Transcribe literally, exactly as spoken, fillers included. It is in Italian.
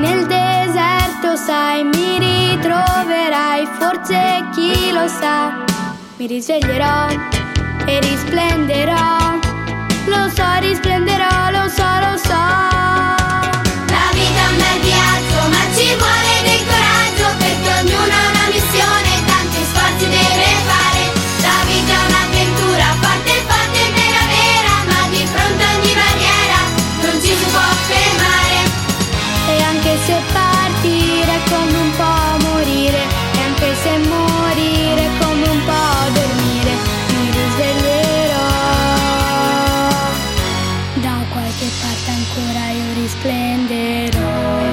nel deserto, sai, mi ritroverai, forse chi lo sa. Mi risveglierò e risplenderò, lo so, risplenderò, lo so, lo so. La vita è un bel viaggio, ma ci vuole del coraggio, perché ognuno ha una missione, tanti sforzi deve fare. La vita è un'avventura, forte, forte e vera, vera, ma di fronte a ogni barriera non ci si può fermare. E anche se partire è come un po' morire, e anche se morire è come un po' dormire, mi risveglierò, da qualche parte ancora io risplenderò.